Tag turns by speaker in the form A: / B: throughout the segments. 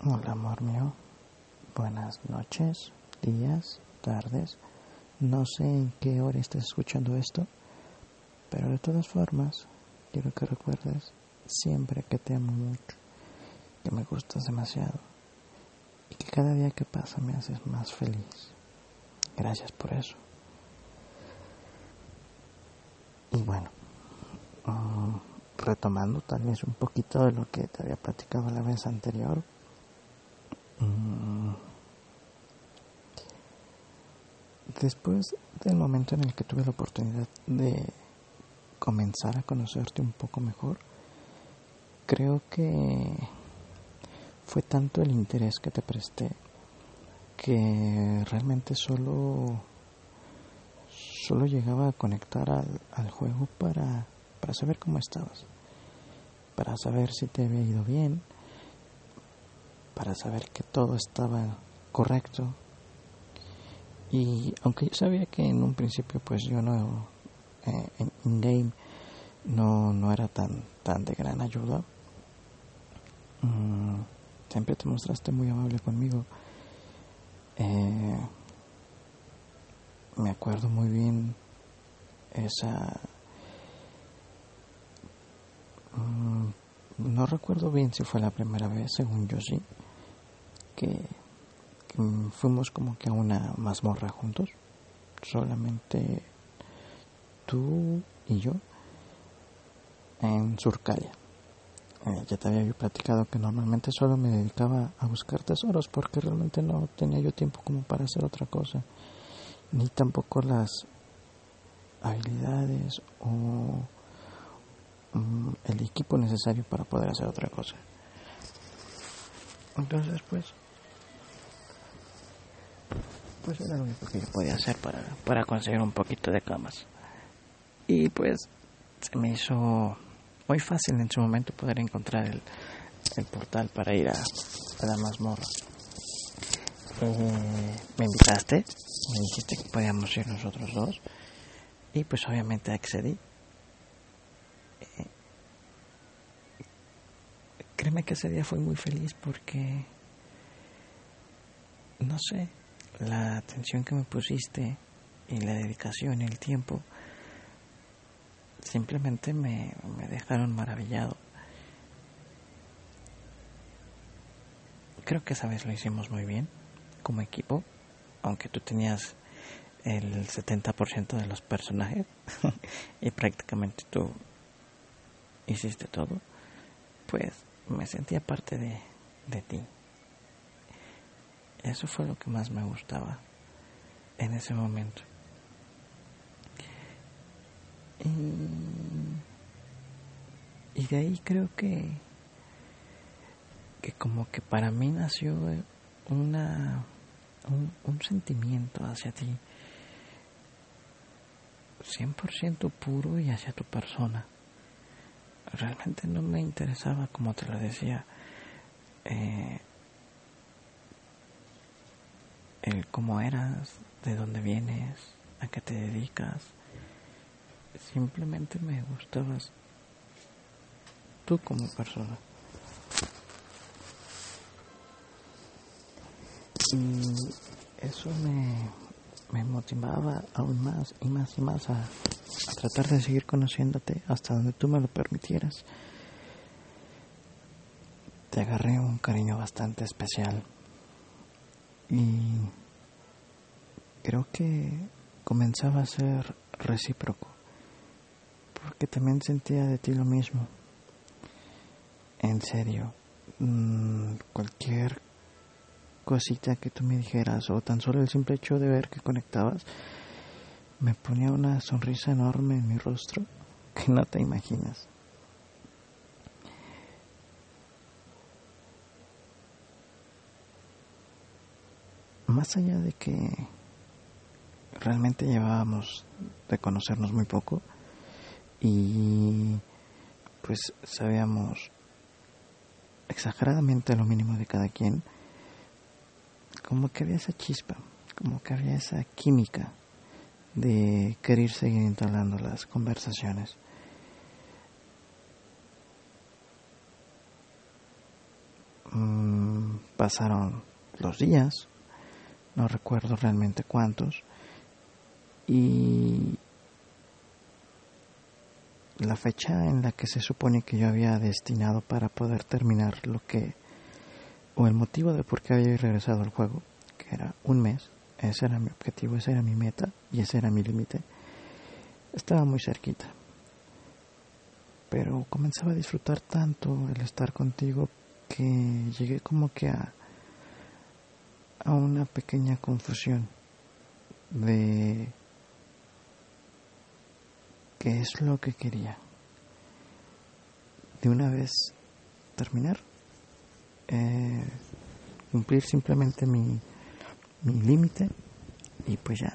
A: Hola amor mío, buenas noches, días, tardes. No sé en qué hora estés escuchando esto, pero de todas formas, quiero que recuerdes siempre que te amo mucho, que me gustas demasiado y que cada día que pasa me haces más feliz. Gracias por eso. Y bueno, retomando tal vez un poquito de lo que te había platicado la vez anterior. Después del momento en el que tuve la oportunidad de comenzar a conocerte un poco mejor, creo que fue tanto el interés que te presté que realmente solo llegaba a conectar al juego para saber cómo estabas, para saber si te había ido bien, para saber que todo estaba correcto. Y aunque yo sabía que en un principio pues yo no en in-game no era tan de gran ayuda, siempre te mostraste muy amable conmigo. Me acuerdo muy bien esa... no recuerdo bien si fue la primera vez, según yo sí, que fuimos como que a una mazmorra juntos, solamente tú y yo, en Surcalia. Ya te había platicado que normalmente solo me dedicaba a buscar tesoros porque realmente no tenía yo tiempo como para hacer otra cosa, ni tampoco las habilidades o el equipo necesario para poder hacer otra cosa. Entonces pues era lo único que yo podía hacer para conseguir un poquito de camas. Y pues se me hizo muy fácil en su momento poder encontrar el portal para ir a la mazmorra. Me invitaste, me dijiste que podíamos ir nosotros dos y pues obviamente accedí. Créeme que ese día fui muy feliz porque, no sé, la atención que me pusiste y la dedicación y el tiempo simplemente me dejaron maravillado. Creo que esa vez lo hicimos muy bien como equipo, aunque tú tenías el 70% de los personajes y prácticamente tú hiciste todo, pues me sentía parte de ti. Eso fue lo que más me gustaba en ese momento. Y de ahí creo que como que para mí nació un sentimiento hacia ti 100% puro y hacia tu persona. Realmente no me interesaba, como te lo decía, el cómo eras, de dónde vienes, a qué te dedicas. Simplemente me gustabas tú como persona. Y eso me motivaba aún más y más y más a tratar de seguir conociéndote hasta donde tú me lo permitieras. Te agarré un cariño bastante especial y creo que comenzaba a ser recíproco, porque también sentía de ti lo mismo. En serio, cualquier cosita que tú me dijeras o tan solo el simple hecho de ver que conectabas me ponía una sonrisa enorme en mi rostro que no te imaginas. Más allá de que realmente llevábamos de conocernos muy poco y pues sabíamos exageradamente lo mínimo de cada quien, como que había esa chispa, como que había esa química de querer seguir entablando las conversaciones. pasaron los días, no recuerdo realmente cuántos, y la fecha en la que se supone que yo había destinado para poder terminar o el motivo de por qué había regresado al juego, que era un mes, ese era mi objetivo, esa era mi meta y ese era mi límite, estaba muy cerquita. Pero comenzaba a disfrutar tanto el estar contigo que llegué como que a una pequeña confusión de qué es lo que quería. De una vez terminar, cumplir simplemente mi límite y pues ya.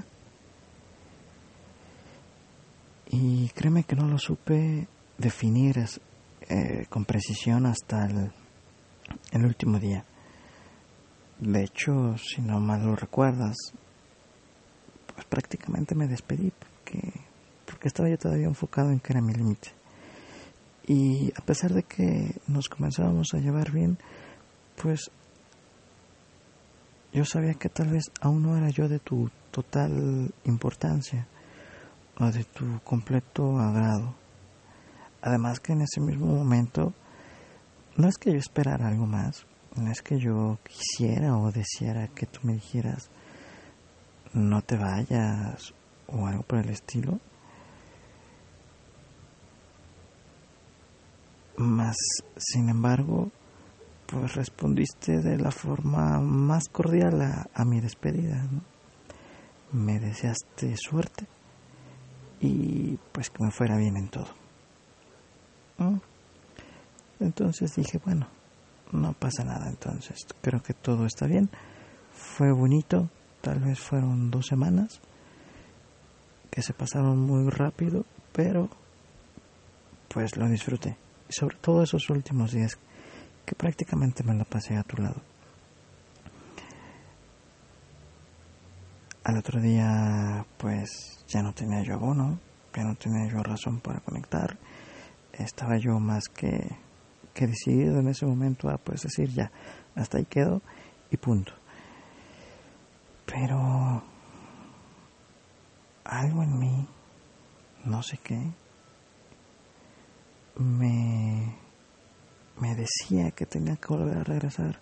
A: Y créeme que no lo supe definir con precisión hasta el último día. De hecho, si no mal lo recuerdas, pues prácticamente me despedí porque estaba yo todavía enfocado en que era mi límite. Y a pesar de que nos comenzábamos a llevar bien, pues yo sabía que tal vez aún no era yo de tu total importancia o de tu completo agrado. Además que en ese mismo momento no es que yo esperara algo más, no es que yo quisiera o deseara que tú me dijeras no te vayas o algo por el estilo. Mas, sin embargo, pues respondiste de la forma más cordial a mi despedida, ¿no? Me deseaste suerte y pues que me fuera bien en todo, ¿no? Entonces dije, bueno, no pasa nada, entonces creo que todo está bien. Fue bonito, tal vez fueron 2 semanas que se pasaron muy rápido, pero pues lo disfruté. Y sobre todo esos últimos días que prácticamente me la pasé a tu lado. Al otro día pues ya no tenía yo abono, ya no tenía yo razón para conectar. Estaba yo más que decidido en ese momento a pues decir ya, hasta ahí quedo y punto. Pero algo en mí, no sé qué, me decía que tenía que volver a regresar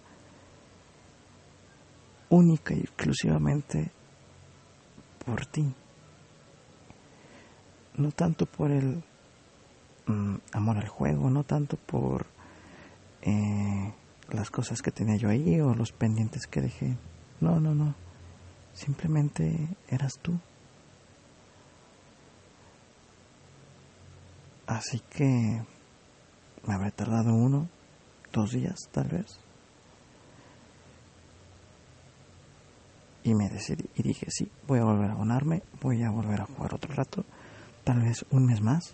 A: única y exclusivamente por ti. No tanto por el amor al juego, no tanto por las cosas que tenía yo ahí o los pendientes que dejé. No. Simplemente eras tú. Así que me habré tardado 1, 2 días tal vez. Y me decidí y dije, sí, voy a volver a abonarme, voy a volver a jugar otro rato, tal vez un mes más.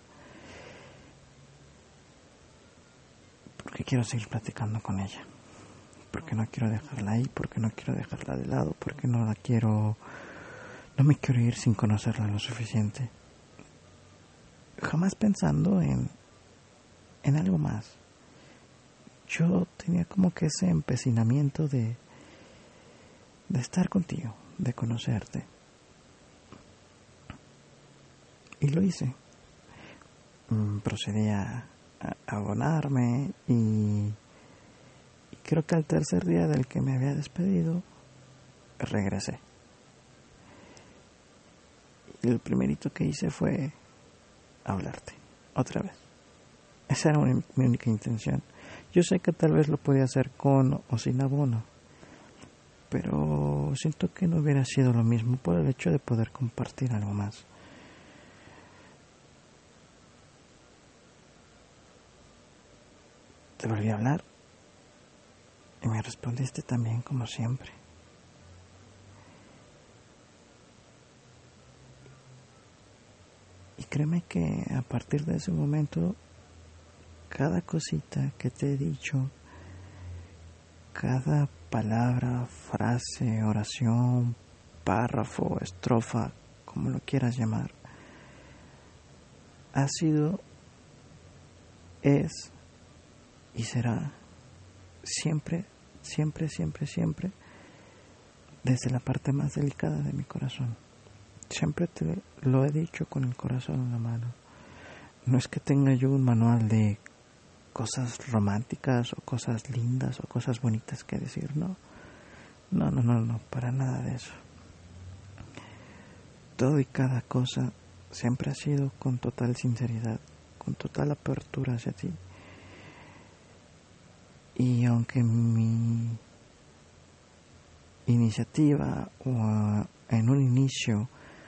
A: Porque quiero seguir platicando con ella. Porque no quiero dejarla ahí, porque no quiero dejarla de lado, porque no me quiero ir sin conocerla lo suficiente. Jamás pensando en algo más. Yo tenía como que ese empecinamiento de estar contigo, de conocerte. Y lo hice. Procedí a abonarme y creo que al tercer día del que me había despedido, regresé. Y el primerito que hice fue hablarte, otra vez. Esa era mi única intención. Yo sé que tal vez lo podía hacer con o sin abono, pero siento que no hubiera sido lo mismo por el hecho de poder compartir algo más. Te volví a hablar y me respondiste también como siempre. Y créeme que a partir de ese momento, cada cosita que te he dicho, cada palabra, frase, oración, párrafo, estrofa, como lo quieras llamar, ha sido, es y será siempre siempre, siempre, siempre, desde la parte más delicada de mi corazón. Siempre te lo he dicho con el corazón en la mano. No es que tenga yo un manual de cosas románticas o cosas lindas o cosas bonitas que decir, no, para nada de eso. Todo y cada cosa siempre ha sido con total sinceridad, con total apertura hacia ti. Y aunque mi iniciativa o en un inicio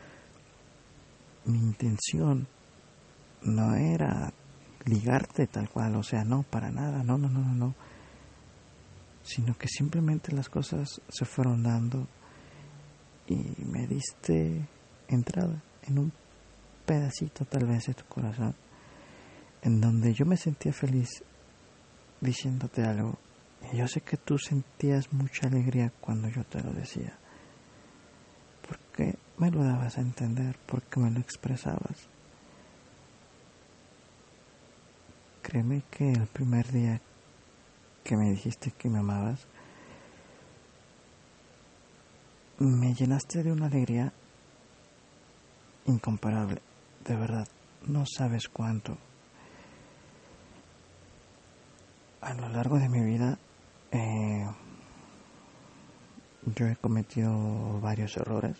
A: mi intención no era ligarte tal cual, o sea, no, para nada, no, sino que simplemente las cosas se fueron dando y me diste entrada en un pedacito tal vez de tu corazón, en donde yo me sentía feliz diciéndote algo, y yo sé que tú sentías mucha alegría cuando yo te lo decía, porque me lo dabas a entender, porque me lo expresabas. Créeme que el primer día que me dijiste que me amabas, me llenaste de una alegría incomparable, de verdad, no sabes cuánto. A lo largo de mi vida, yo he cometido varios errores.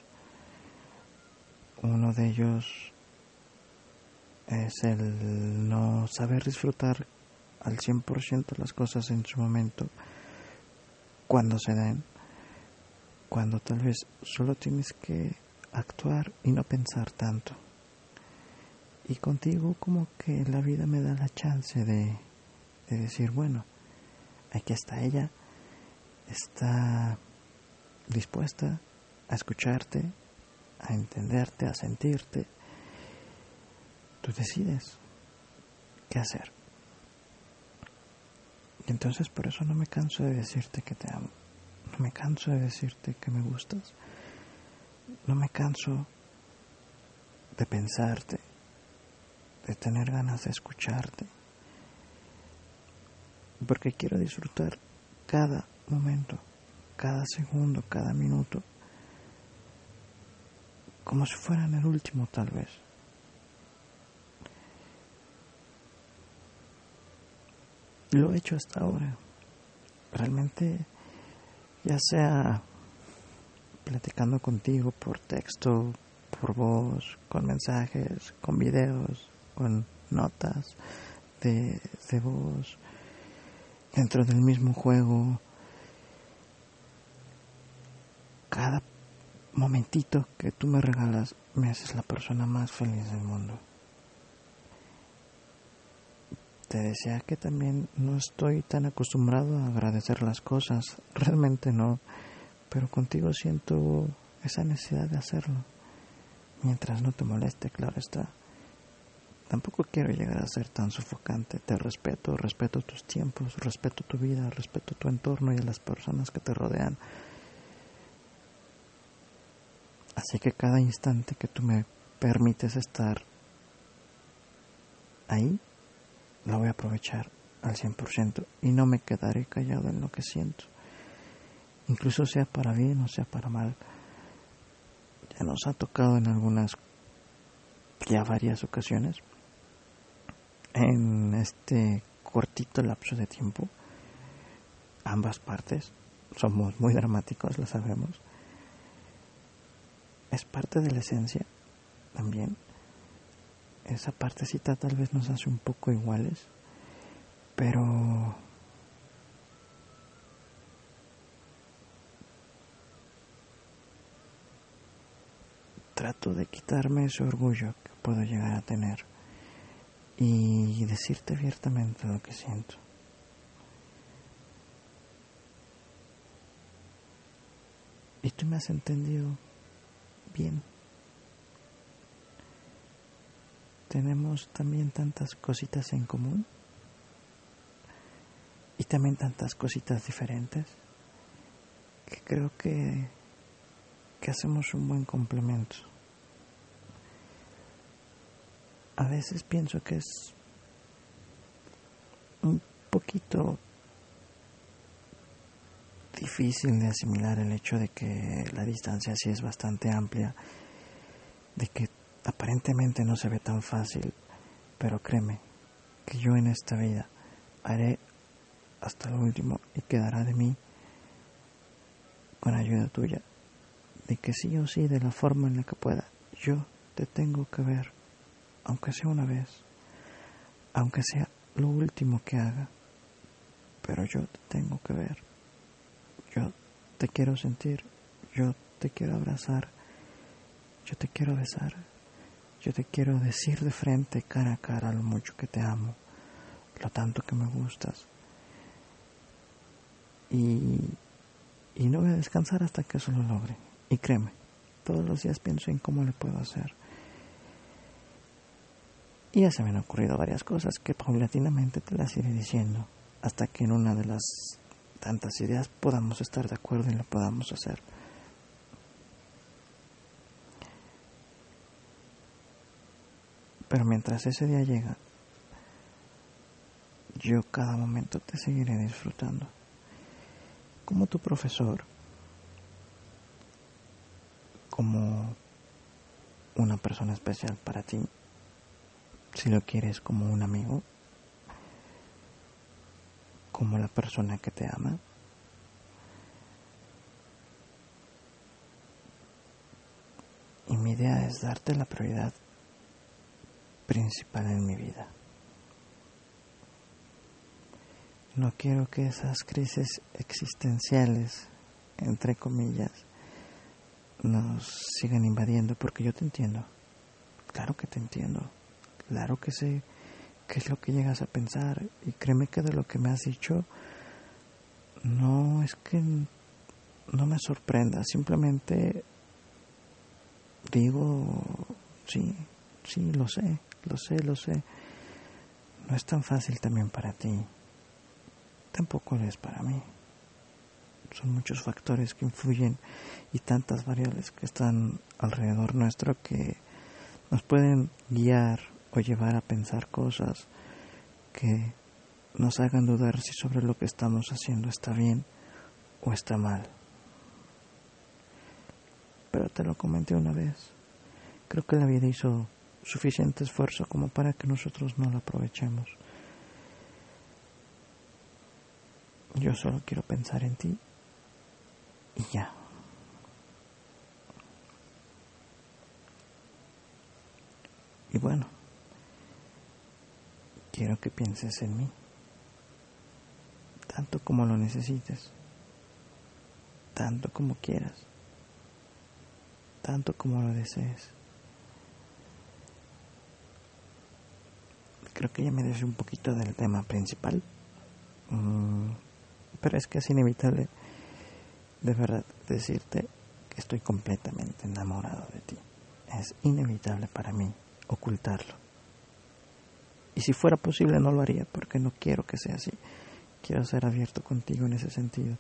A: Uno de ellos es el no saber disfrutar al 100% las cosas en su momento, cuando se den, cuando tal vez solo tienes que actuar y no pensar tanto. Y contigo como que la vida me da la chance de decir, bueno, aquí está ella, está dispuesta a escucharte, a entenderte, a sentirte. Tú decides qué hacer. Y entonces por eso no me canso de decirte que te amo. No me canso de decirte que me gustas. No me canso de pensarte, de tener ganas de escucharte. Porque quiero disfrutar cada momento, cada segundo, cada minuto, como si fueran el último tal vez. Lo he hecho hasta ahora. Realmente, ya sea platicando contigo por texto, por voz, con mensajes, con videos, con notas de voz, dentro del mismo juego, cada momentito que tú me regalas me haces la persona más feliz del mundo. Te decía que también no estoy tan acostumbrado a agradecer las cosas, realmente no, pero contigo siento esa necesidad de hacerlo, mientras no te moleste, claro está. Tampoco quiero llegar a ser tan sofocante. Te respeto, respeto tus tiempos, respeto tu vida, respeto tu entorno y a las personas que te rodean. Así que cada instante que tú me permites estar ahí, lo voy a aprovechar al 100% y no me quedaré callado en lo que siento. Incluso sea para bien o sea para mal. Ya nos ha tocado en varias ocasiones, en este cortito lapso de tiempo, ambas partes somos muy dramáticos, lo sabemos. Es parte de la esencia también. Esa partecita tal vez nos hace un poco iguales, pero trato de quitarme ese orgullo que puedo llegar a tener y decirte abiertamente lo que siento. Y tú me has entendido bien. Tenemos también tantas cositas en común y también tantas cositas diferentes que creo que hacemos un buen complemento. A veces pienso que es un poquito difícil de asimilar el hecho de que la distancia sí es bastante amplia, de que aparentemente no se ve tan fácil, pero créeme que yo en esta vida haré hasta lo último y quedará de mí, con ayuda tuya, de que sí o sí, de la forma en la que pueda, yo te tengo que ver, aunque sea una vez, aunque sea lo último que haga, pero yo te tengo que ver, yo te quiero sentir, yo te quiero abrazar, yo te quiero besar, yo te quiero decir de frente, cara a cara, lo mucho que te amo, lo tanto que me gustas, y no voy a descansar hasta que eso lo logre. Y créeme, todos los días pienso en cómo le puedo hacer. Y ya se me han ocurrido varias cosas que paulatinamente te las iré diciendo, hasta que en una de las tantas ideas podamos estar de acuerdo y lo podamos hacer. Pero mientras ese día llega, yo cada momento te seguiré disfrutando. Como tu profesor, como una persona especial para ti, si lo quieres como un amigo, como la persona que te ama. Y mi idea es darte la prioridad principal en mi vida. No quiero que esas crisis existenciales, entre comillas, nos sigan invadiendo, porque yo te entiendo. Claro que te entiendo. Claro que sé qué es lo que llegas a pensar. Y créeme que de lo que me has dicho, no es que no me sorprenda. Simplemente digo, sí, lo sé. No es tan fácil también para ti. Tampoco lo es para mí. Son muchos factores que influyen y tantas variables que están alrededor nuestro que nos pueden guiar o llevar a pensar cosas que nos hagan dudar si sobre lo que estamos haciendo está bien o está mal. Pero te lo comenté una vez. Creo que la vida hizo suficiente esfuerzo como para que nosotros no lo aprovechemos. Yo solo quiero pensar en ti y ya. Y bueno, quiero que pienses en mí, tanto como lo necesites, tanto como quieras, tanto como lo desees. Creo que ya me desvié un poquito del tema principal, pero es que es inevitable, de verdad, decirte que estoy completamente enamorado de ti. Es inevitable para mí ocultarlo. Y si fuera posible no lo haría, porque no quiero que sea así. Quiero ser abierto contigo en ese sentido.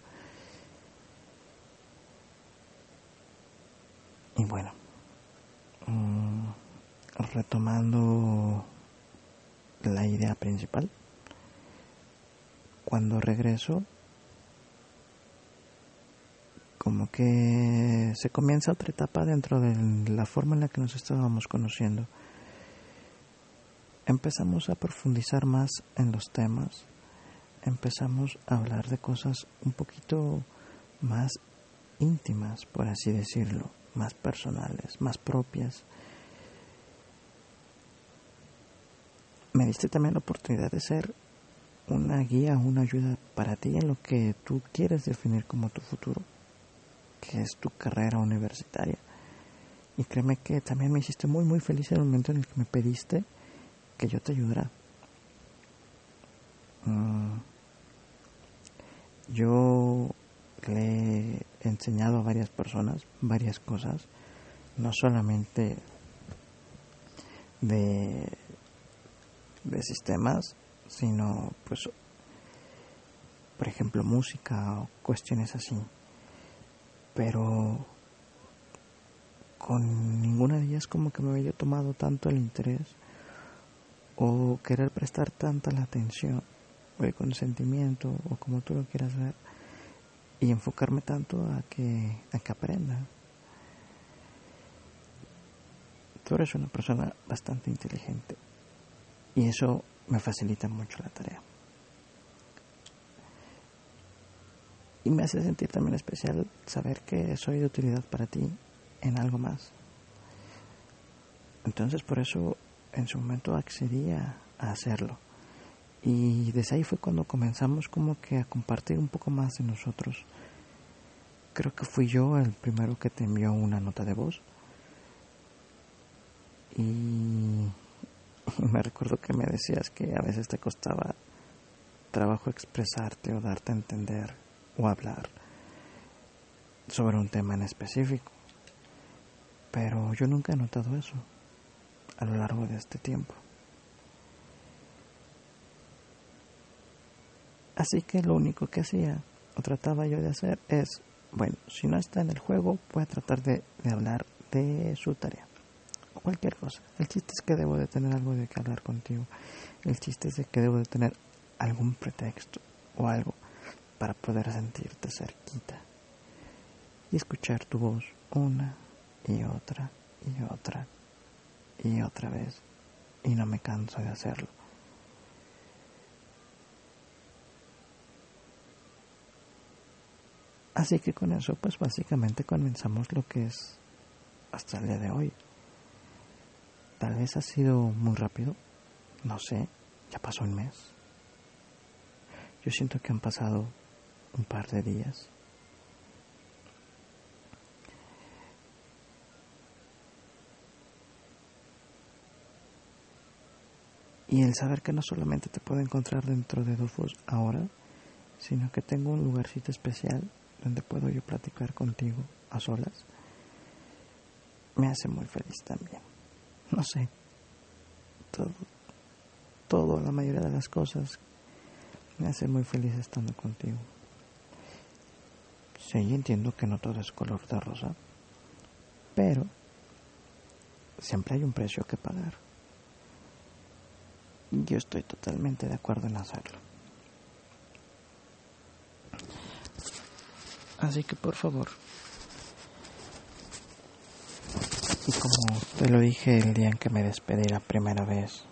A: Y bueno, retomando la idea principal, cuando regreso, como que se comienza otra etapa dentro de la forma en la que nos estábamos conociendo. Empezamos a profundizar más en los temas, empezamos a hablar de cosas un poquito más íntimas, por así decirlo, más personales, más propias. Me diste también la oportunidad de ser una guía, una ayuda para ti en lo que tú quieres definir como tu futuro, que es tu carrera universitaria. Y créeme que también me hiciste muy muy feliz en el momento en el que me pediste que yo te ayudara. Yo le he enseñado a varias personas varias cosas, no solamente de sistemas, sino pues por ejemplo música o cuestiones así, pero con ninguna de ellas como que me había tomado tanto el interés o querer prestar tanta la atención o el consentimiento o como tú lo quieras ver. y enfocarme tanto a que aprenda. Tú eres una persona bastante inteligente y eso me facilita mucho la tarea. Y me hace sentir también especial saber que soy de utilidad para ti en algo más. Entonces por eso en su momento accedí a hacerlo. Y desde ahí fue cuando comenzamos como que a compartir un poco más de nosotros. Creo que fui yo el primero que te envió una nota de voz. Y me recuerdo que me decías que a veces te costaba trabajo expresarte o darte a entender o hablar sobre un tema en específico. Pero yo nunca he notado eso a lo largo de este tiempo. Así que lo único que hacía o trataba yo de hacer es, bueno, si no está en el juego, voy a tratar de hablar de su tarea o cualquier cosa. El chiste es que debo de tener algo de que hablar contigo. El chiste es de que debo de tener algún pretexto o algo para poder sentirte cerquita y escuchar tu voz una y otra y otra y otra vez, y no me canso de hacerlo. Así que con eso pues básicamente comenzamos lo que es hasta el día de hoy. Tal vez ha sido muy rápido, no sé, ya pasó un mes. Yo siento que han pasado un par de días. Y el saber que no solamente te puedo encontrar dentro de Dofus ahora, sino que tengo un lugarcito especial donde puedo yo platicar contigo a solas, me hace muy feliz también. No sé, todo, la mayoría de las cosas me hace muy feliz estando contigo. Sí, entiendo que no todo es color de rosa, pero siempre hay un precio que pagar. Yo estoy totalmente de acuerdo en hacerlo. Así que por favor, y como te lo dije el día en que me despedí la primera vez,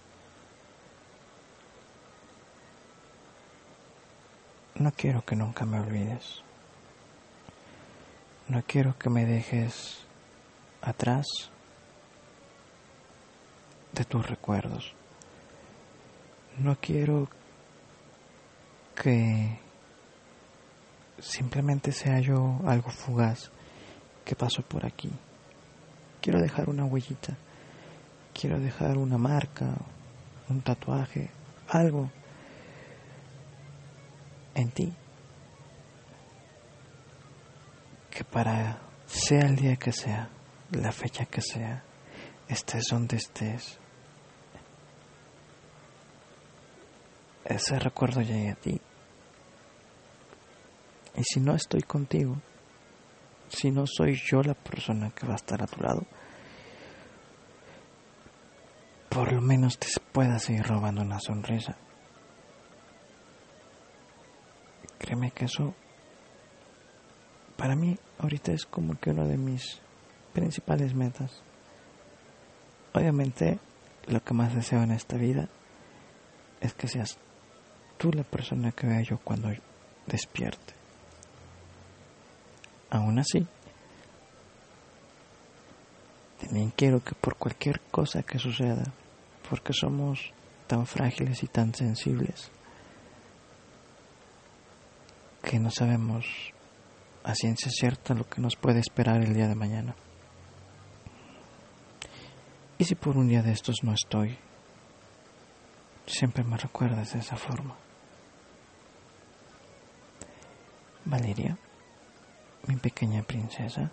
A: no quiero que nunca me olvides. No quiero que me dejes atrás de tus recuerdos. No quiero que simplemente sea yo algo fugaz que pasó por aquí. Quiero dejar una huellita, quiero dejar una marca, un tatuaje, algo en ti, que para sea el día que sea, la fecha que sea, estés donde estés, ese recuerdo llegue a ti. Y si no estoy contigo, si no soy yo la persona que va a estar a tu lado, por lo menos te pueda seguir robando una sonrisa. Créeme que eso, para mí, ahorita es como que uno de mis principales metas. Obviamente, lo que más deseo en esta vida es que seas tú la persona que vea yo cuando despierte. Aún así, también quiero que por cualquier cosa que suceda, porque somos tan frágiles y tan sensibles, que no sabemos a ciencia cierta lo que nos puede esperar el día de mañana. Y si por un día de estos no estoy, siempre me recuerdas de esa forma. Valeria, mi pequeña princesa,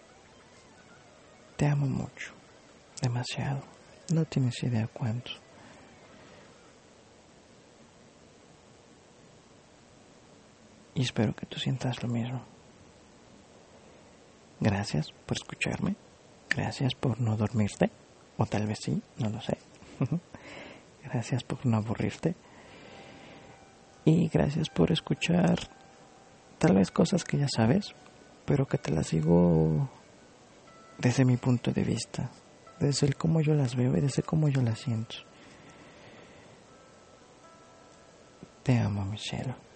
A: te amo mucho, demasiado, no tienes idea cuánto. Y espero que tú sientas lo mismo. Gracias por escucharme, gracias por no dormirte, o tal vez sí, no lo sé. Gracias por no aburrirte. Y gracias por escuchar Tal vez cosas que ya sabes, pero que te las digo desde mi punto de vista, desde el cómo yo las veo y desde cómo yo las siento. Te amo, mi cielo.